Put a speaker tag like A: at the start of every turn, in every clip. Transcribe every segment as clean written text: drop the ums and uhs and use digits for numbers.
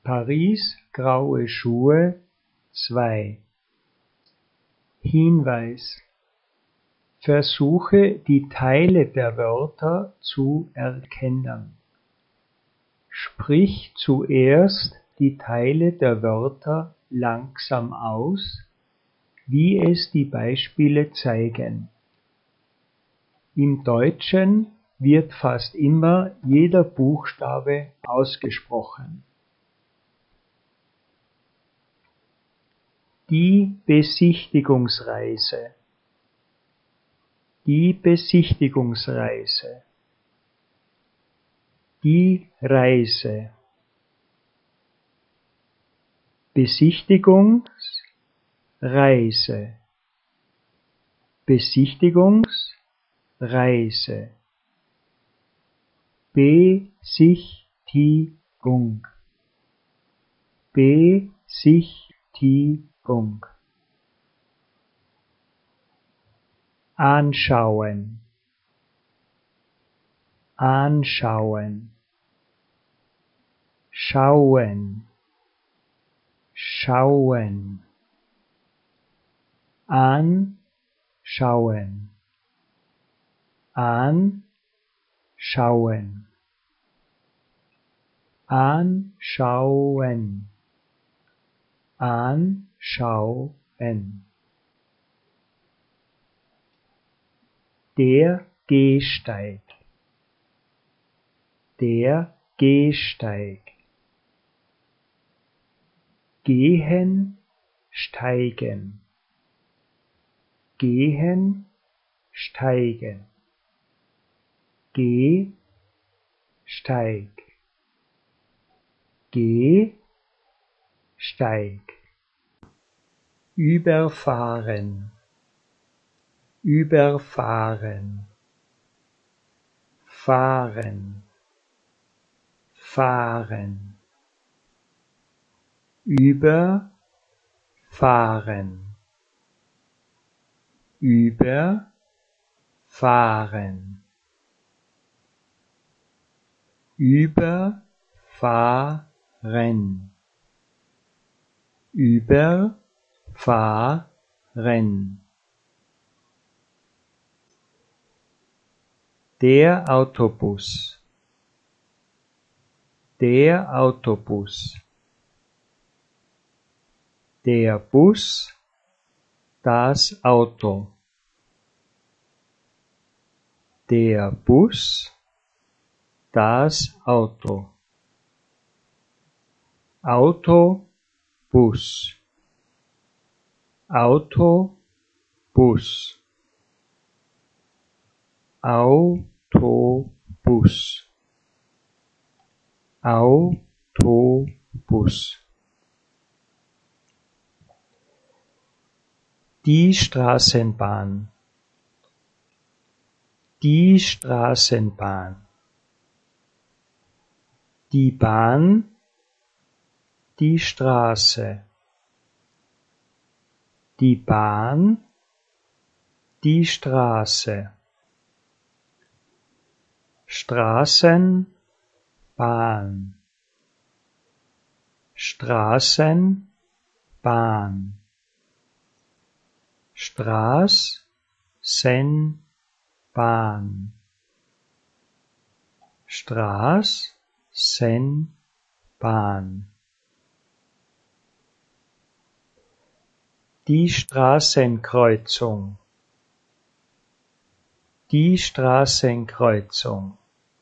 A: Paris graue Schuhe 2. Hinweis: Versuche die Teile der Wörter zu erkennen. Sprich zuerst die Teile der Wörter langsam aus, wie es die Beispiele zeigen. Im Deutschen wird fast immer jeder Buchstabe ausgesprochen. Die Besichtigungsreise. Die Besichtigungsreise. Die Reise. Besichtigungsreise. Besichtigungsreise. Besichtigung. Besichtigung. Anschauen. Anschauen. Schauen. Schauen. Anschauen. Anschauen. Anschauen. Anschauen. Der Gehsteig. Der Gehsteig. Gehen, steigen. Gehen, steigen. Geh, steig. Geh, steig. Überfahren. Überfahren. Fahren. Fahren. Überfahren. Überfahren. Überfahren. Überfahren. Der Autobus. Der Autobus. Der Bus. Das Auto. Der Bus. Das Auto. Autobus. Autobus. Autobus. Autobus. Die Straßenbahn. Die Straßenbahn. Die Bahn. Die Straße. Die Bahn. Die Straße. Straßenbahn. Straßenbahn. Straßenbahn. Straßenbahn. Die Straßenkreuzung. Die Straßenkreuzung.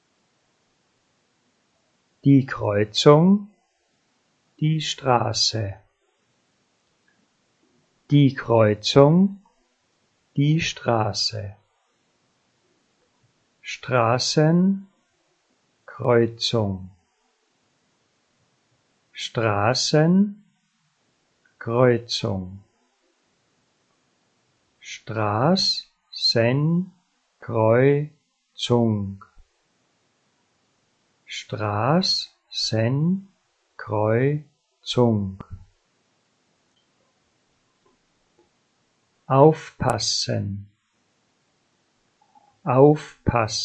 A: Die Kreuzung. Die Straße. Die Kreuzung. Die Straße. Straßenkreuzung. Straßenkreuzung. Straßenkreuzung. Straßenkreuzung. Aufpassen.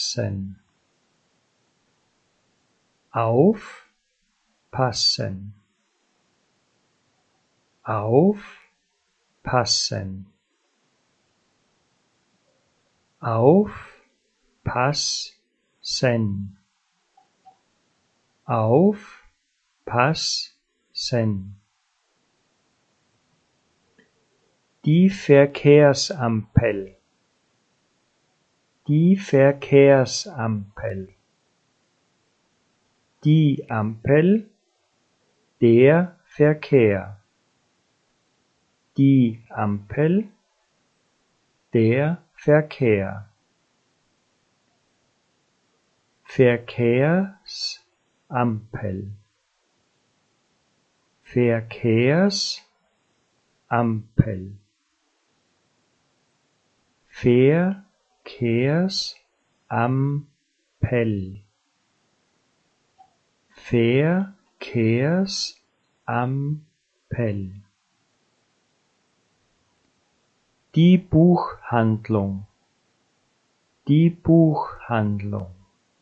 A: Aufpassen. Aufpassen. aufpassen, aufpassen, aufpassen. Die Verkehrsampel, die Verkehrsampel, die Ampel, der Verkehr, die Ampel, der Verkehr, Verkehrsampel, Verkehrsampel, Verkehrsampel, Verkehrsampel. Die Buchhandlung, die Buchhandlung,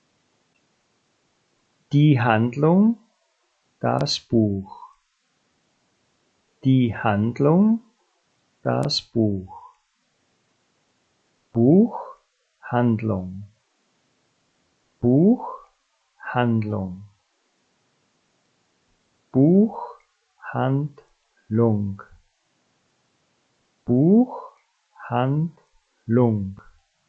A: die Handlung, das Buch, die Handlung, das Buch, Buchhandlung, Buchhandlung, Buchhandlung, Buchhandlung.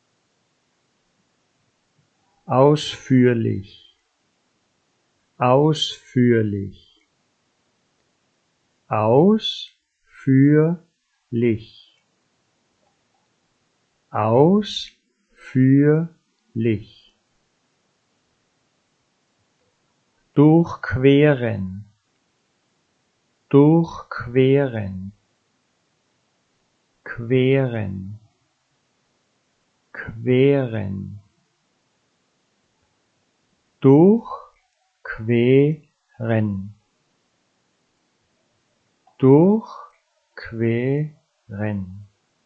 A: Ausführlich, ausführlich, ausführlich, ausführlich. Durchqueren, durchqueren, queren, queren. Durchqueren, durchqueren.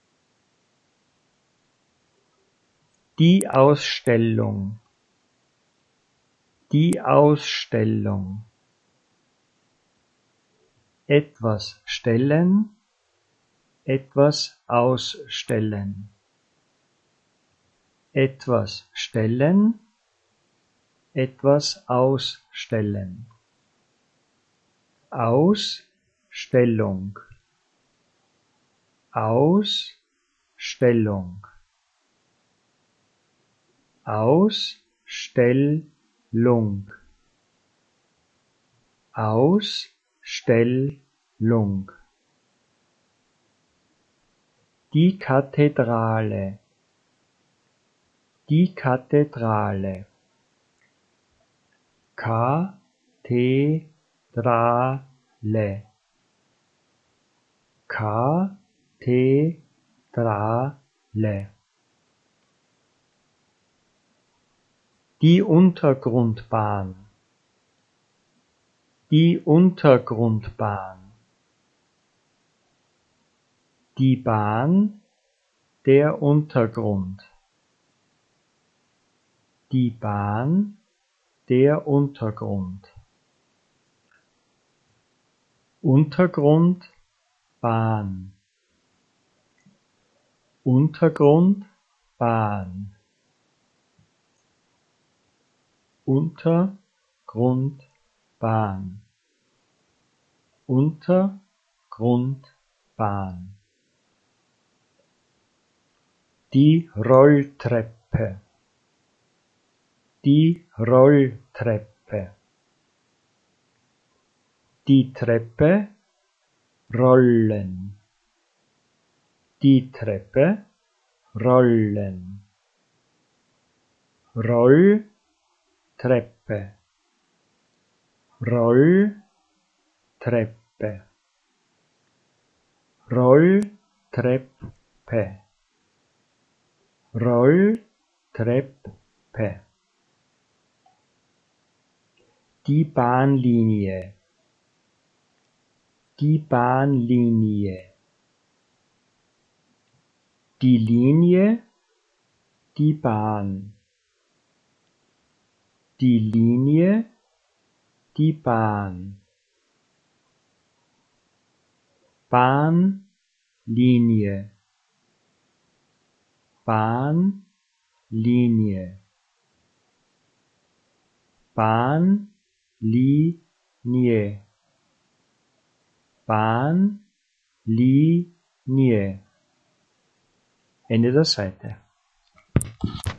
A: Die Ausstellung, die Ausstellung. Etwas stellen, etwas ausstellen. Etwas stellen, etwas ausstellen. Ausstellung, Ausstellung, Ausstellung, Ausstellung. Die Kathedrale, die Kathedrale, Kathedrale, Kathedrale. Die Untergrundbahn, die Untergrundbahn, die Bahn, der Untergrund, die Bahn, der Untergrund, Untergrundbahn, Untergrundbahn, Untergrundbahn, Untergrundbahn. Die Rolltreppe, die Rolltreppe, die Treppe rollen, die Treppe rollen, Rolltreppe, Rolltreppe, Rolltreppe, Rolltreppe. Die Bahnlinie, die Bahnlinie, die Linie, die Bahn, die Linie, die Bahn, Bahnlinie, Bahnlinie, Bahnlinie, Bahnlinie. Ende der Seite.